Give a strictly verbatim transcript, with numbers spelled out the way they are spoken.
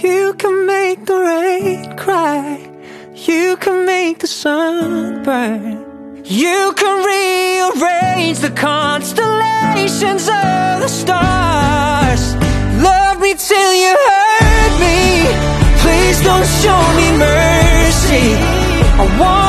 You can make the rain cry, you can make the sun burn, you can rearrange the constellations of the stars. Love me till you hurt me, please don't show me mercy. I want